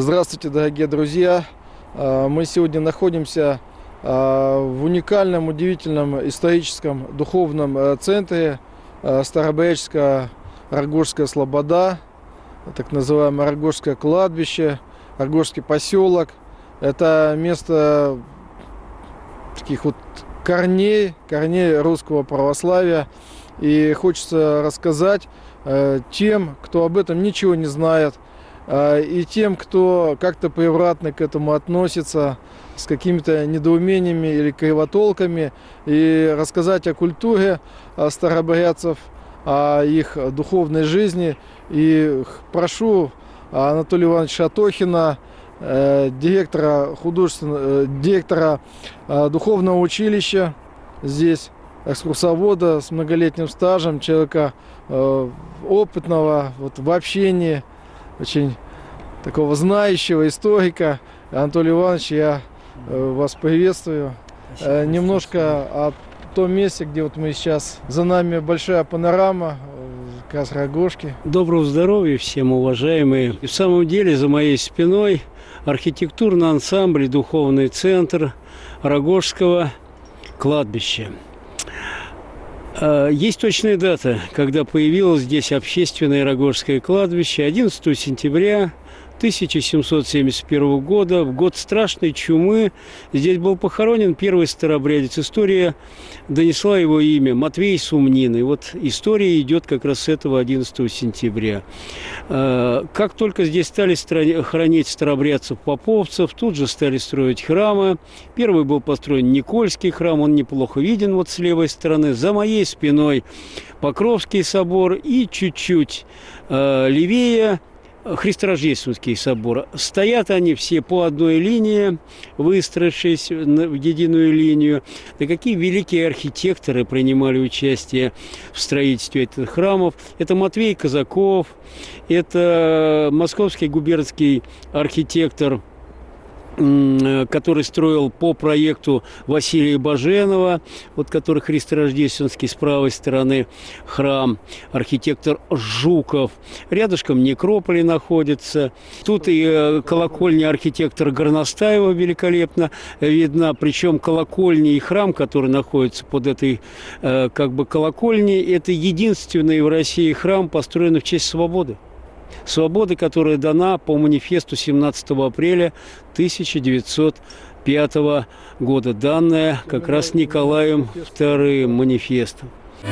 Здравствуйте, дорогие друзья! Мы сегодня находимся в уникальном, удивительном историческом духовном центре Старобрячская Аргошская слобода, так называемое Аргошское кладбище, Аргошский поселок. Это место таких вот корней русского православия. И хочется рассказать тем, кто об этом ничего не знает, и тем, кто как-то превратно к этому относится, с какими-то недоумениями или кривотолками, и рассказать о культуре старобрядцев, о их духовной жизни. И прошу Анатолия Ивановича Шатохина, директора духовного училища здесь, экскурсовода с многолетним стажем, человека опытного в общении, очень такого знающего историка. Анатолий Иванович, я вас приветствую. Немножко о том месте, где мы сейчас, за нами большая панорама, как раз Рогожки. Доброго здоровья всем, уважаемые. И в самом деле за моей спиной архитектурный ансамбль, духовный центр Рогожского кладбища. Есть точная дата, когда появилось здесь общественное Рогожское кладбище. 11 сентября 1771 года, в год страшной чумы, здесь был похоронен первый старобрядец. История донесла его имя, Матвей Сумнин. И вот история идет как раз с этого 11 сентября. Как только здесь стали хоронить старобрядцев-поповцев, тут же стали строить храмы. Первый был построен Никольский храм, он неплохо виден вот с левой стороны. За моей спиной Покровский собор и чуть-чуть левее Христорождественский собор. Стоят они все по одной линии, выстроившись в единую линию. Да какие великие архитекторы принимали участие в строительстве этих храмов. Это Матвей Казаков, это московский губернский архитектор, который строил по проекту Василия Баженова, вот который Христорождественский с правой стороны храм, архитектор Жуков. Рядышком некрополь находится. Тут и колокольня архитектора Горностаева великолепно видна. Причем колокольня и храм, который находится под этой колокольней, это единственный в России храм, построенный в честь свободы. Свободы, которая дана по манифесту 17 апреля 1905 года, данная как раз Николаем II манифестом.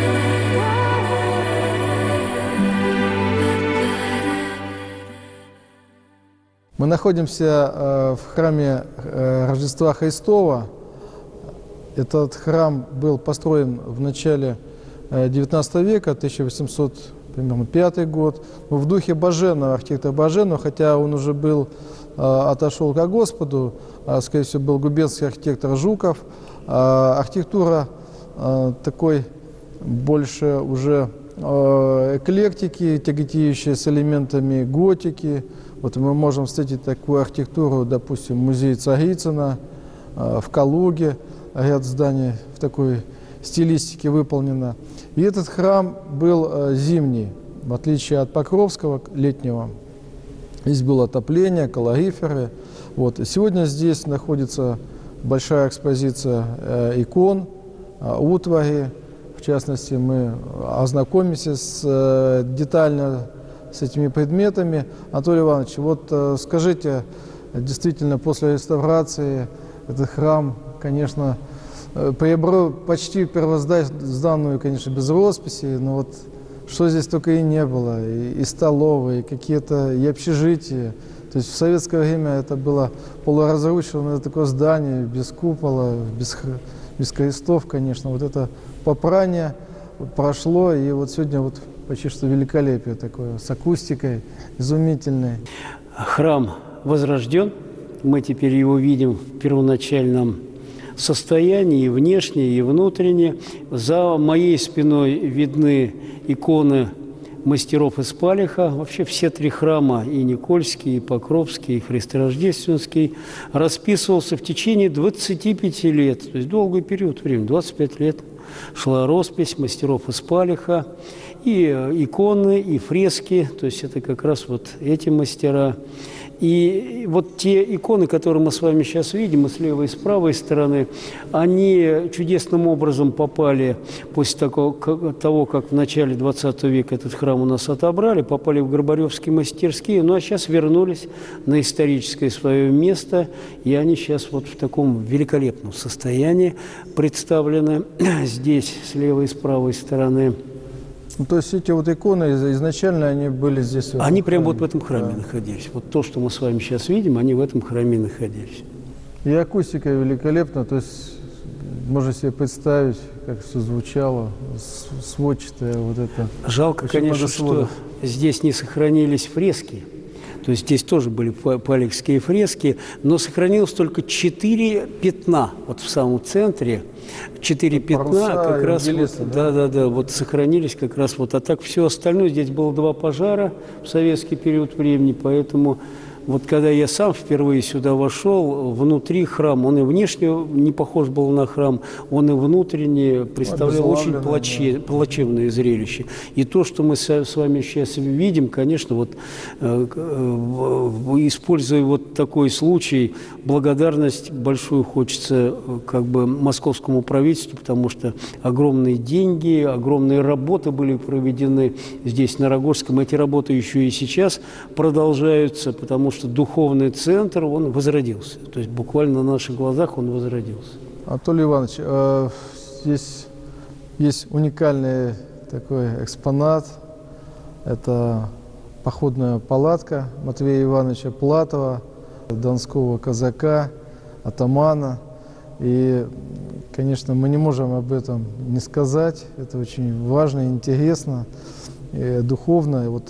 Мы находимся в храме Рождества Христова. Этот храм был построен в начале XIX века, 1805 год, в духе Баженова, архитектора Баженова, хотя он уже отошел ко Господу, скорее всего, был губернский архитектор Жуков. Архитектура такой больше уже эклектики, тяготеющей с элементами готики. Вот мы можем встретить такую архитектуру, допустим, в музее Царицына, в Калуге, ряд зданий в такой стилистике выполнено. И этот храм был зимний, в отличие от Покровского летнего. Здесь было отопление, калориферы. Сегодня здесь находится большая экспозиция икон, утвари. В частности, мы ознакомимся детально с этими предметами. Анатолий Иванович, скажите, действительно, после реставрации этот храм, конечно, приобрел почти первозданную, конечно, без росписи, но что здесь только и не было, и столовые, и какие-то, и общежития. То есть в советское время это было полуразрушенное такое здание, без купола, без крестов, конечно. Это попрание прошло, и сегодня почти что великолепие такое, с акустикой изумительной. Храм возрожден, мы теперь его видим в первоначальном состоянии, и внешне, и внутренне. За моей спиной видны иконы мастеров из Палиха. Вообще все три храма, и Никольский, и Покровский, и Христорождественский, расписывался в течение 25 лет, то есть долгий период времени, 25 лет шла роспись мастеров из Палиха, и иконы, и фрески, то есть это как раз вот эти мастера. И вот те иконы, которые мы с вами сейчас видим, и с левой, и с правой стороны, они чудесным образом попали, после того, как в начале 20 века этот храм у нас отобрали, попали в Горбаревские мастерские, ну а сейчас вернулись на историческое свое место, и они сейчас вот в таком великолепном состоянии представлены здесь, с левой и с правой стороны. Ну, то есть эти вот иконы изначально они были здесь? Они прямо вот в этом храме находились. Вот то, что мы с вами сейчас видим, они в этом храме находились. И акустика великолепна, то есть можно себе представить, как все звучало, сводчатое вот это. Жалко, конечно, что здесь не сохранились фрески. То есть здесь тоже были палехские фрески, но сохранилось только 4 пятна вот в самом центре. 4 пятна как раз вот, да, вот сохранились как раз вот. А так все остальное, здесь было 2 пожара в советский период времени, поэтому вот когда я сам впервые сюда вошел, внутри храм, он и внешне не похож был на храм, он и внутренне представлял очень плачевное зрелище. И то, что мы с вами сейчас видим, конечно, вот используя вот такой случай, благодарность большую хочется как бы московскому правительству, потому что огромные деньги, огромные работы были проведены здесь, на Рогожском. Эти работы еще и сейчас продолжаются, потому что духовный центр, он возродился. То есть буквально на наших глазах он возродился. Анатолий Иванович, здесь есть уникальный такой экспонат. Это походная палатка Матвея Ивановича Платова, донского казака, атамана. И, конечно, мы не можем об этом не сказать. Это очень важно, интересно, и духовно. И вот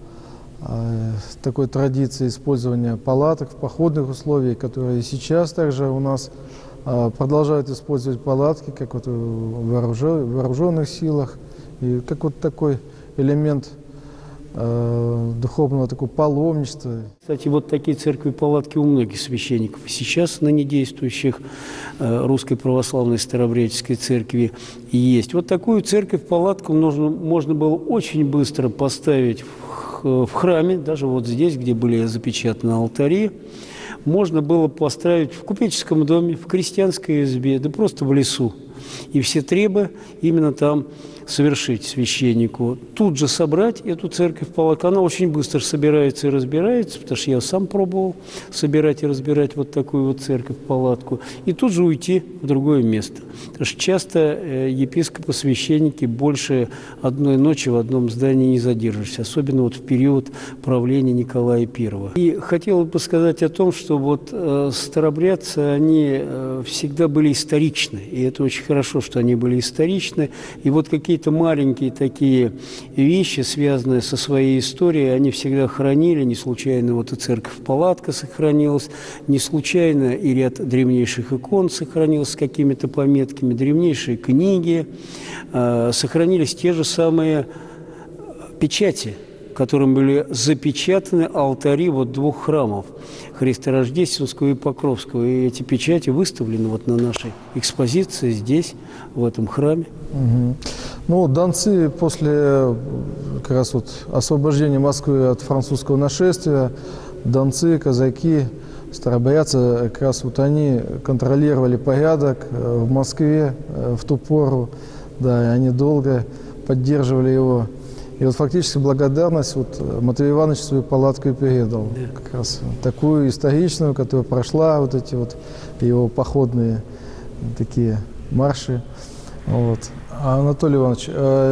такой традиции использования палаток в походных условиях, которые сейчас также у нас продолжают использовать палатки, как вот в вооруженных силах, и как вот такой элемент духовного такого паломничества. Кстати, вот такие церкви-палатки у многих священников сейчас, ныне действующих Русской Православной Старообрядческой Церкви есть. Вот такую церковь-палатку можно было очень быстро поставить в храме, даже вот здесь, где были запечатаны алтари. Можно было поставить в купеческом доме, в крестьянской избе, да просто в лесу. И все требы именно там совершить священнику. Тут же собрать эту церковь-палатку. Она очень быстро собирается и разбирается, потому что я сам пробовал собирать и разбирать вот такую вот церковь-палатку. И тут же уйти в другое место. Потому что часто епископы, священники больше одной ночи в одном здании не задержишься, особенно вот в период правления Николая I. И хотел бы сказать о том, что вот старообрядцы, они всегда были историчны. И это очень хорошо, что они были историчны. И вот какие-то маленькие такие вещи, связанные со своей историей, они всегда хранили. Не случайно вот и церковь-палатка сохранилась, не случайно и ряд древнейших икон сохранился с какими-то пометками, древнейшие книги, сохранились те же самые печати, которым были запечатаны алтари вот 2 храмов – Христорождественского и Покровского. И эти печати выставлены вот на нашей экспозиции здесь, в этом храме. Угу. Ну, донцы после как раз вот освобождения Москвы от французского нашествия, донцы, казаки, старообрядцы, как раз вот они контролировали порядок в Москве в ту пору, да, и они долго поддерживали его. И вот фактически благодарность вот Матвей Иванович свою палатку и передал. Да. Как раз такую историчную, которая прошла вот эти вот его походные такие марши. Вот. А, Анатолий Иванович,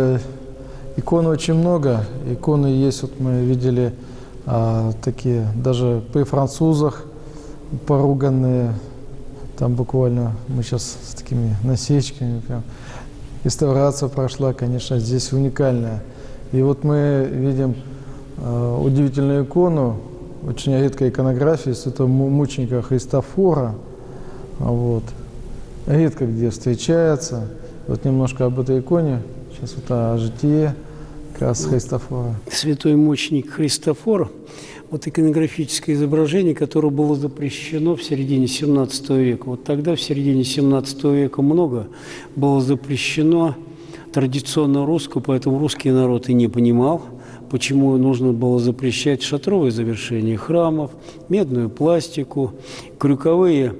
икон очень много. Иконы есть, вот мы видели такие, даже при французах поруганные. Там буквально мы сейчас с такими насечками прям. Реставрация прошла, конечно, здесь уникальная. И вот мы видим удивительную икону, очень редкая иконография святого мученика Христофора. Вот. Редко где встречается. Вот немножко об этой иконе. Сейчас вот о житии как раз Христофора. Святой мученик Христофор, вот иконографическое изображение, которое было запрещено в середине XVII века. Вот тогда, в середине XVII века, много было запрещено традиционно русского, поэтому русский народ и не понимал, почему нужно было запрещать шатровые завершения храмов, медную пластику, крюковую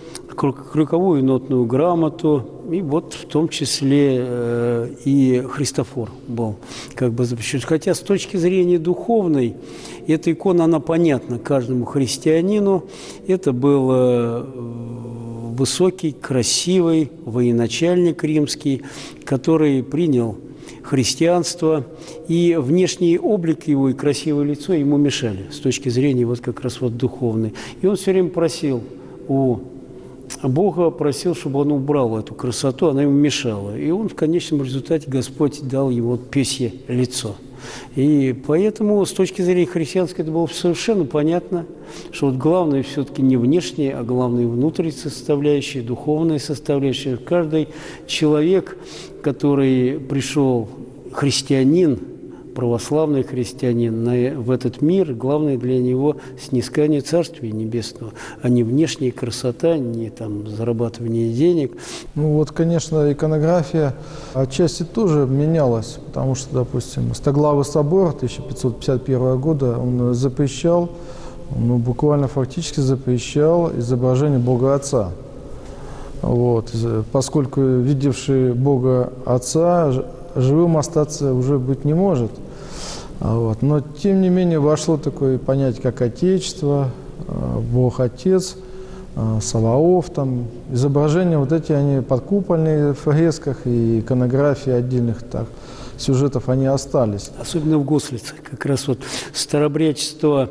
нотную грамоту, и вот в том числе и Христофор был как бы запрещен. Хотя с точки зрения духовной, эта икона, она понятна каждому христианину. Это был высокий, красивый военачальник римский, который принял христианство, и внешний облик его и красивое лицо ему мешали с точки зрения вот как раз вот духовной. И он все время просил у Бога, просил, чтобы он убрал эту красоту, она ему мешала. И он в конечном результате, Господь дал ему пёсье лицо. И поэтому с точки зрения христианской это было совершенно понятно, что вот главное все-таки не внешнее, а главное внутренняя составляющая, духовная составляющая. Каждый человек, который пришел, христианин, православный христианин, в этот мир, главное для него снискание Царствия Небесного, а не внешняя красота, не там зарабатывание денег. Ну вот, конечно, иконография отчасти тоже менялась, потому что, допустим, Стоглавый собор 1551 года, он запрещал, ну, буквально фактически запрещал изображение Бога Отца. Вот, поскольку видевший Бога Отца живым остаться уже быть не может. Вот. Но, тем не менее, вошло такое понятие, как Отечество, Бог Отец, Саваоф, там, изображения вот эти, они подкупольные в фресках и иконографии отдельных так, сюжетов, они остались. Особенно в Гослице, как раз вот старообрядчество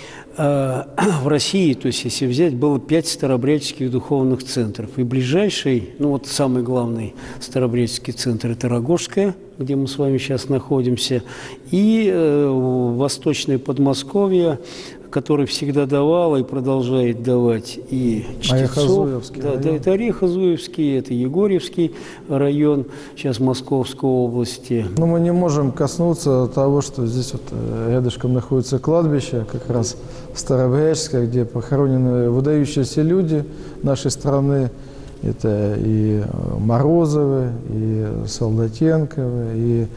в России, то есть если взять, было 5 старообрядческих духовных центров. И ближайший, ну вот самый главный старообрядческий центр – это Рогожское, где мы с вами сейчас находимся, и Восточное Подмосковье, который всегда давал и продолжает давать и чтецов. Да, это Орехово-Зуевский, это Егорьевский район, сейчас Московской области. Но мы не можем коснуться того, что здесь вот рядышком находится кладбище, как раз старообрядческое, где похоронены выдающиеся люди нашей страны. Это и Морозовы, и Солдатенковы, и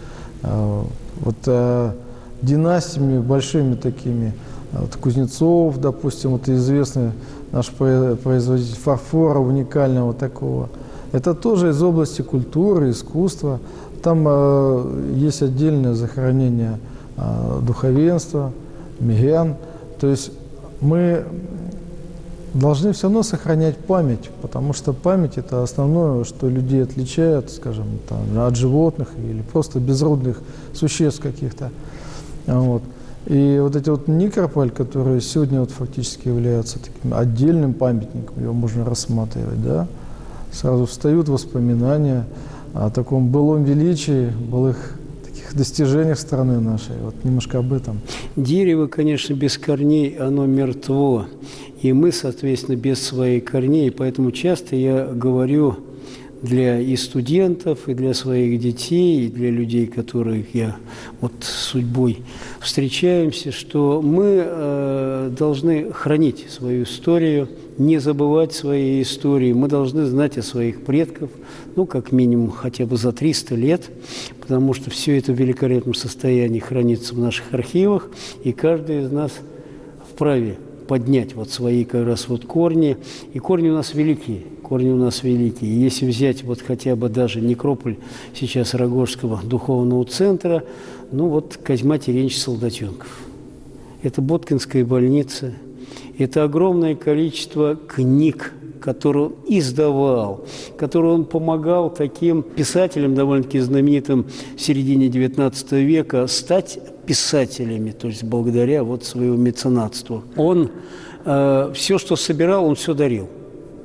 вот династиями большими такими. Вот Кузнецов, допустим, вот известный наш производитель фарфора уникального такого. Это тоже из области культуры, искусства. Там есть отдельное захоронение духовенства, мирян. То есть мы должны все равно сохранять память, потому что память – это основное, что людей отличает, скажем, там, от животных или просто безродных существ каких-то. Вот. И вот эти вот некрополь, которые сегодня вот фактически являются таким отдельным памятником, его можно рассматривать, да, сразу встают воспоминания о таком былом величии, былых таких достижениях страны нашей. Вот немножко об этом. Дерево, конечно, без корней, оно мертво. И мы, соответственно, без своих корней. Поэтому часто я говорю для и студентов, и для своих детей, и для людей, которых я вот судьбой встречаемся, что мы должны хранить свою историю, не забывать свои истории. Мы должны знать о своих предках, ну, как минимум, хотя бы за 300 лет, потому что все это в великолепном состоянии хранится в наших архивах, и каждый из нас вправе поднять вот свои как раз вот корни. И корни у нас великие. Корни у нас великие. И если взять вот хотя бы даже некрополь сейчас Рогожского духовного центра, ну вот Козьма Терентьевич Солдатенков. Это Боткинская больница. Это огромное количество книг, которые он издавал, которые он помогал таким писателям, довольно-таки знаменитым в середине XIX века, стать писателями, то есть благодаря вот своему меценатству. Он все, что собирал, он все дарил.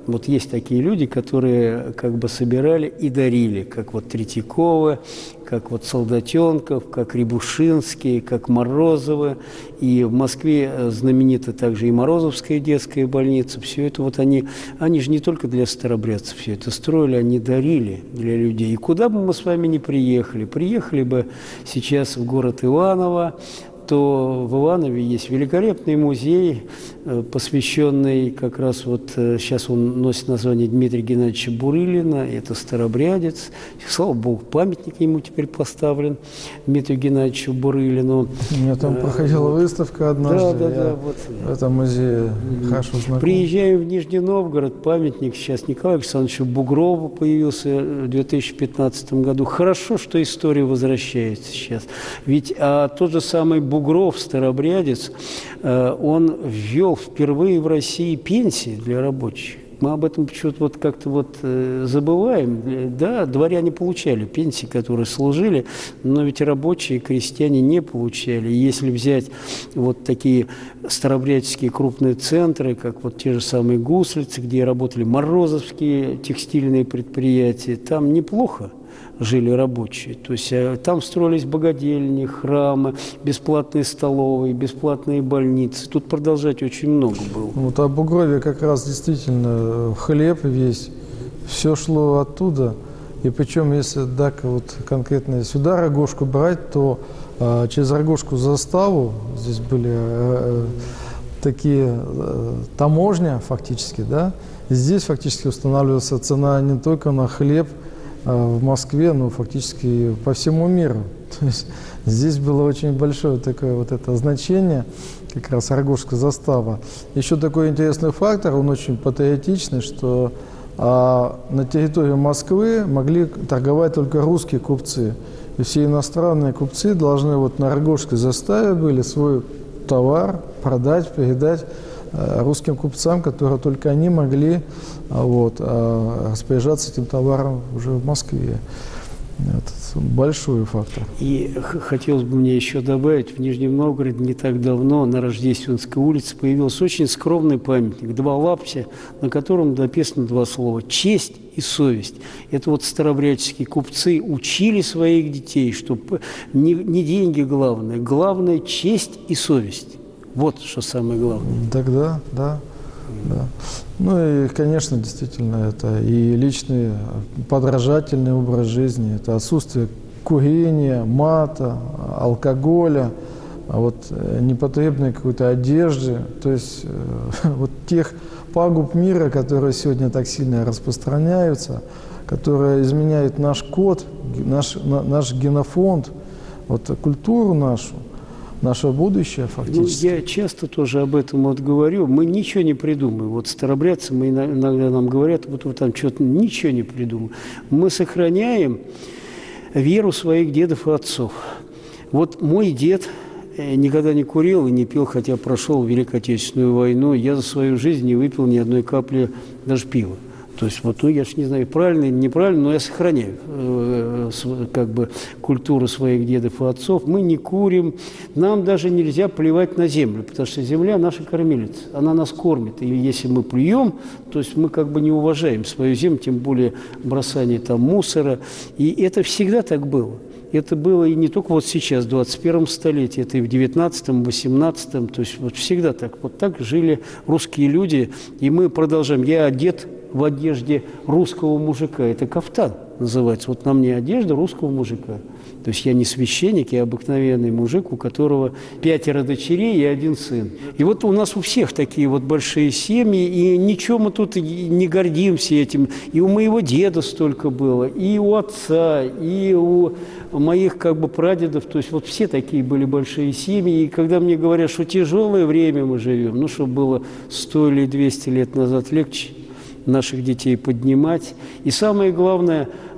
Вот есть такие люди, которые как бы собирали и дарили, как вот Третьяковы, как вот Солдатенков, как Рябушинские, как Морозовы. И в Москве знаменита также и Морозовская детская больница. Все это вот они же не только для старобрядцев все это строили, они дарили для людей. И куда бы мы с вами ни приехали бы сейчас в город Иваново, то в Иванове есть великолепный музей, посвященный как раз вот, сейчас он носит название Дмитрия Геннадьевича Бурылина, это старобрядец. Слава Богу, памятник ему теперь поставлен, Дмитрию Геннадьевичу Бурылину. У меня там проходила выставка однажды, да, вот. В этом музее хорошо знаком. Приезжаем в Нижний Новгород, памятник сейчас Николаю Александровичу Бугрову появился в 2015 году. Хорошо, что история возвращается сейчас. Ведь тот же самый Бугров, старобрядец, он ввел впервые в России пенсии для рабочих. Мы об этом почему-то вот как-то вот забываем. Да, дворяне получали пенсии, которые служили, но ведь рабочие, крестьяне не получали. И если взять вот такие старобрядческие крупные центры, как вот те же самые Гуслицы, где работали морозовские текстильные предприятия, там неплохо жили рабочие. То есть там строились богадельни, храмы, бесплатные столовые, бесплатные больницы. Тут продолжать очень много было. Вот о Бугрове как раз действительно хлеб весь, все шло оттуда. И причем, если так вот конкретно сюда Рогожку брать, то через Рогожку заставу, здесь были такие таможня фактически, да, и здесь фактически устанавливается цена не только на хлеб, в Москве, но фактически по всему миру. То есть здесь было очень большое такое вот это значение, как раз Рогожская застава. Еще такой интересный фактор, он очень патриотичный, что на территории Москвы могли торговать только русские купцы. И все иностранные купцы должны вот на Рогожской заставе были свой товар продать, передать русским купцам, которые только они могли распоряжаться этим товаром уже в Москве. Это большой фактор. И хотелось бы мне еще добавить, в Нижнем Новгороде не так давно на Рождественской улице появился очень скромный памятник, 2 лаптя, на котором написано 2 слова «честь» и «совесть». Это вот старобрядческие купцы учили своих детей, что не деньги главное, главное честь и совесть. Вот что самое главное. Тогда, да. Ну и, конечно, действительно, это и личный подражательный образ жизни, это отсутствие курения, мата, алкоголя, непотребной какой-то одежды, то есть вот тех пагуб мира, которые сегодня так сильно распространяются, которые изменяют наш код, наш генофонд, вот культуру нашу. Наше будущее фактически. Я часто тоже об этом вот говорю. Мы ничего не придумаем. Вот старобрядцы, иногда нам говорят, вот вы там что-то ничего не придумаем. Мы сохраняем веру своих дедов и отцов. Вот мой дед никогда не курил и не пил, хотя прошел Великую Отечественную войну. Я за свою жизнь не выпил ни одной капли даже пива. То есть, вот, я же не знаю, правильно или неправильно, но я сохраняю как бы культуру своих дедов и отцов. Мы не курим, нам даже нельзя плевать на землю, потому что земля наша кормилица, она нас кормит. И если мы плюем, то есть мы как бы не уважаем свою землю, тем более бросание там мусора. И это всегда так было. Это было и не только вот сейчас, в 21 столетии, это и в 19-м, 18-м, то есть вот всегда так. Вот так жили русские люди, и мы продолжаем. Я одет в одежде русского мужика, это кафтан называется. Вот на мне одежда русского мужика. То есть я не священник, я обыкновенный мужик, у которого 5 дочерей и 1 сын. И вот у нас у всех такие вот большие семьи, и ничего мы тут не гордимся этим. И у моего деда столько было, и у отца, и у моих как бы прадедов. То есть вот все такие были большие семьи. И когда мне говорят, что тяжелое время мы живем, ну, что было 100 или 200 лет назад легче наших детей поднимать. И самое главное,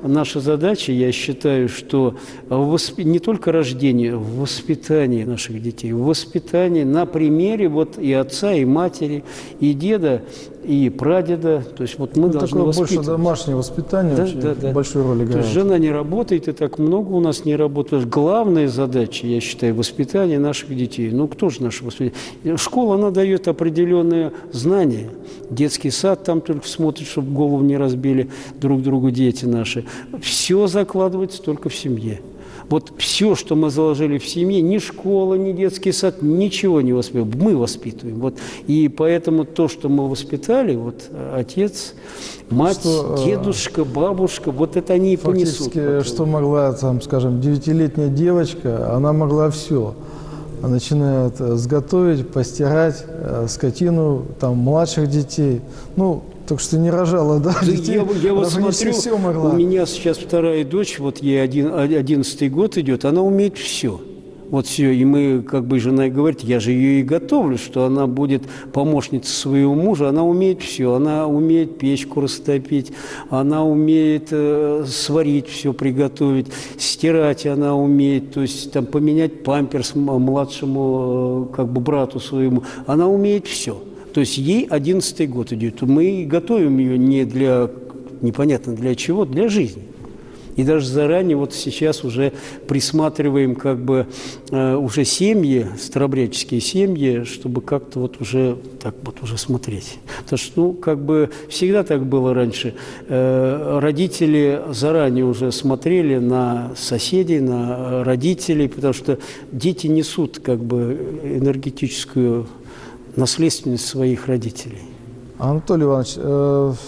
наша задача, я считаю, что не только рождение, в воспитании наших детей, в воспитании на примере вот и отца, и матери, и деда, и прадеда. То есть вот мы должны такое воспитывать. Больше домашнее воспитание очень большую роль играет. То есть жена не работает, и так много у нас не работает. Главная задача, я считаю, воспитание наших детей. Ну, кто же наше воспитание? Школа, она дает определенные знания. Детский сад там только смотрит, чтобы голову не разбили друг другу дети наши. Все закладывается только в семье. Вот все, что мы заложили в семье, ни школа, ни детский сад, ничего не воспитываем. Мы воспитываем. Вот. И поэтому то, что мы воспитали, вот отец, мать, дедушка, бабушка, вот это они и понесут. Фактически, что могла, там, скажем, 9-летняя девочка, она могла все. Начиная сготовить, постирать скотину, там, младших детей. Ну, только что не рожала, да, детей. Я вот смотрю, все могла. У меня сейчас вторая дочь, вот ей 11-й год идет, она умеет все. Вот все, и мы, как бы жена говорит, я же ее и готовлю, что она будет помощницей своего мужа, она умеет все, она умеет печку растопить, она умеет сварить все, приготовить, стирать она умеет, то есть там поменять памперс младшему как бы брату своему, она умеет все. То есть ей 11-й год идет, мы готовим ее не для, непонятно для чего, для жизни. И даже заранее вот сейчас уже присматриваем как бы уже семьи, старообрядческие семьи, чтобы как-то вот уже так вот уже смотреть. Потому что, ну, как бы всегда так было раньше. Родители заранее уже смотрели на соседей, на родителей, потому что дети несут как бы энергетическую наследственность своих родителей. Анатолий Иванович,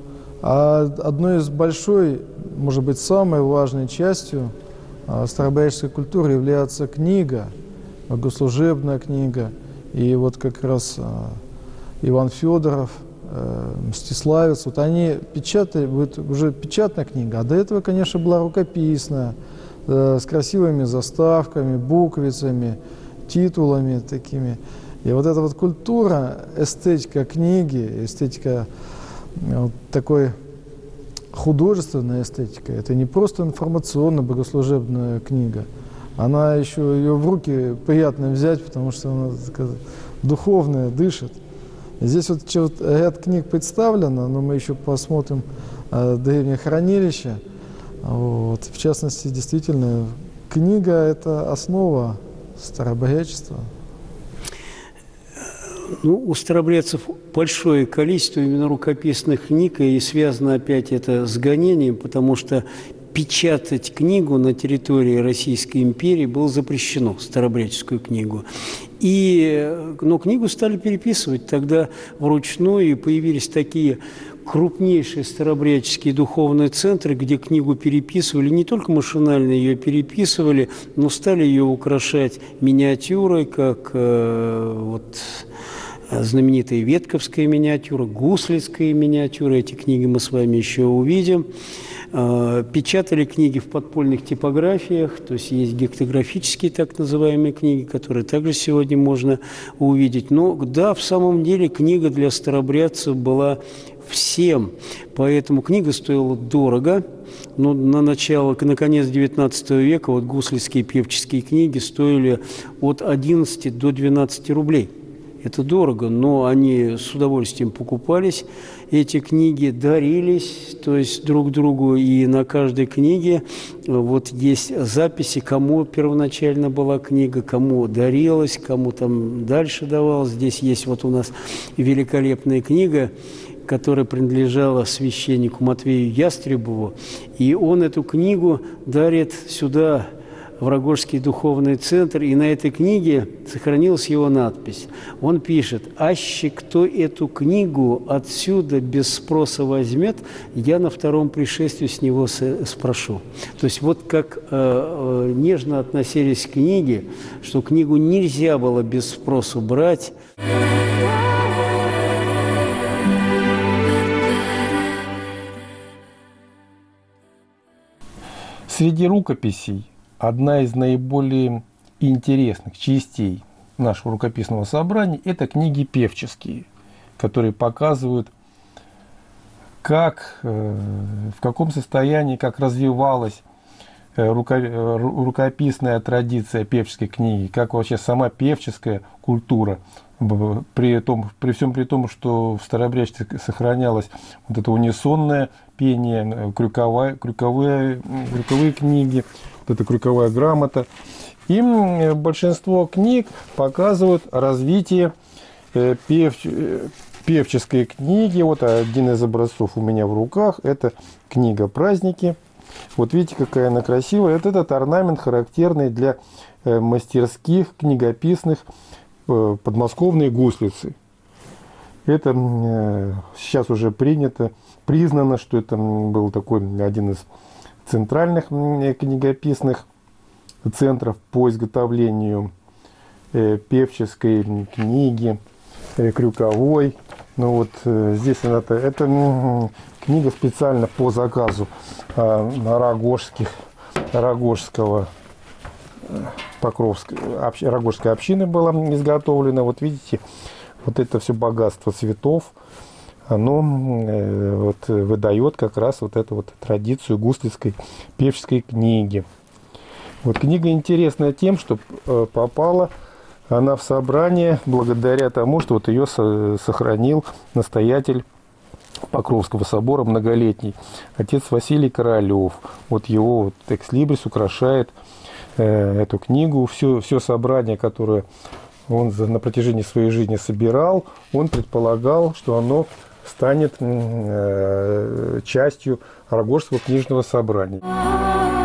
одной из большой, может быть, самой важной частью старообрядческой культуры является книга, богослужебная книга. И вот как раз Иван Федоров, Мстиславец, вот они печатали, вот уже печатная книга, а до этого, конечно, была рукописная, с красивыми заставками, буквицами, титулами такими. И вот эта вот культура, эстетика книги, эстетика вот такой художественная эстетика, это не просто информационно-богослужебная книга, она еще, ее в руки приятно взять, потому что она такая духовная, дышит. И здесь вот ряд книг представлено, но мы еще посмотрим древнее хранилище. Вот. В частности, действительно, книга – это основа старообрядчества. Ну, у старообрядцев большое количество именно рукописных книг, и связано опять это с гонением, потому что печатать книгу на территории Российской империи было запрещено, старообрядческую книгу. Но книгу стали переписывать тогда вручную, и появились такие крупнейшие старообрядческие духовные центры, где книгу переписывали, не только машинально ее переписывали, но стали ее украшать миниатюрой, как вот знаменитая Ветковская миниатюра, Гуслицкая миниатюра, эти книги мы с вами еще увидим. Печатали книги в подпольных типографиях, то есть есть гектографические так называемые книги, которые также сегодня можно увидеть. Но да, в самом деле книга для старообрядцев была всем, поэтому книга стоила дорого. Но на конец XIX века вот гуслицкие певческие книги стоили от 11 до 12 рублей. Это дорого, но они с удовольствием покупались. Эти книги дарились, то есть друг другу, и на каждой книге вот есть записи, кому первоначально была книга, кому дарилась, кому там дальше давалось. Здесь есть вот у нас великолепная книга, которая принадлежала священнику Матвею Ястребову, и он эту книгу дарит сюда, в Рогожский духовный центр, и на этой книге сохранилась его надпись. Он пишет: «Аще кто эту книгу отсюда без спроса возьмет, я на втором пришествии с него спрошу». То есть вот как нежно относились к книге, что книгу нельзя было без спросу брать. Среди рукописей одна из наиболее интересных частей нашего рукописного собрания – это книги певческие, которые показывают как, в каком состоянии, как развивалась рукописная традиция певческой книги, как вообще сама певческая культура, при всем при том, что в старообрядчестве сохранялось вот это унисонное пение, крюковые книги, вот эта крюковая грамота. И большинство книг показывают развитие певческой книги. Вот один из образцов у меня в руках. Это книга «Праздники». Вот видите, какая она красивая. Вот этот орнамент характерный для мастерских, книгописных, подмосковные гуслицы. Это сейчас уже признано, что это был такой один из центральных книгописных центров по изготовлению певческой книги, крюковой. Ну вот здесь это книга специально по заказу Рогожской общины была изготовлена. Вот видите, вот это все богатство цветов, оно вот выдает как раз вот эту вот традицию гуслицкой певческой книги. Вот книга интересная тем, что попала она в собрание благодаря тому, что вот ее сохранил настоятель Покровского собора многолетний, отец Василий Королев. Вот его вот экслибрис украшает эту книгу. Все собрание, которое он на протяжении своей жизни собирал, он предполагал, что оно станет частью Рогожского книжного собрания.